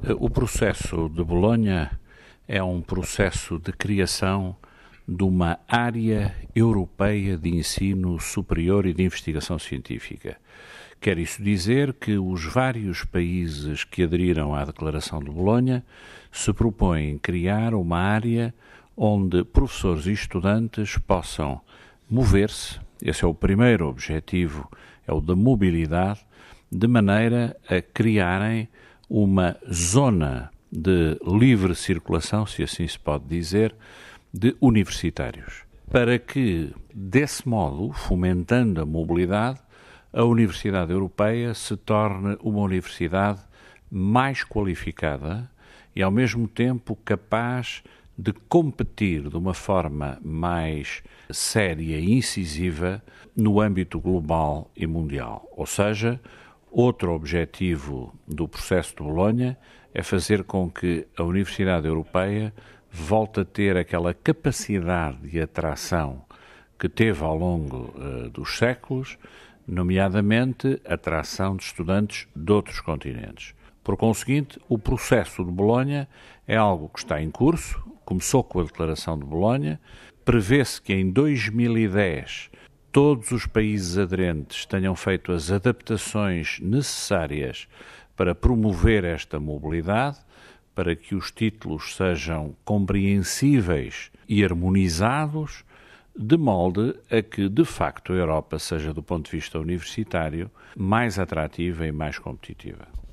O processo de Bolonha é um processo de criação de uma área europeia de ensino superior e de investigação científica. Quer isso dizer que os vários países que aderiram à Declaração de Bolonha se propõem criar uma área onde professores e estudantes possam mover-se, esse é o primeiro objetivo, é o da mobilidade, de maneira a criarem uma zona de livre circulação, se assim se pode dizer, de universitários, para que, desse modo, fomentando a mobilidade, a Universidade Europeia se torne uma universidade mais qualificada e, ao mesmo tempo, capaz de competir de uma forma mais séria e incisiva no âmbito global e mundial. Ou seja, outro objetivo do processo de Bolonha é fazer com que a Universidade Europeia volte a ter aquela capacidade de atração que teve ao longo dos séculos, nomeadamente a atração de estudantes de outros continentes. Por conseguinte, o processo de Bolonha é algo que está em curso, começou com a Declaração de Bolonha, prevê-se que em 2010 todos os países aderentes tenham feito as adaptações necessárias para promover esta mobilidade, para que os títulos sejam compreensíveis e harmonizados, de molde a que, de facto, a Europa seja, do ponto de vista universitário, mais atrativa e mais competitiva.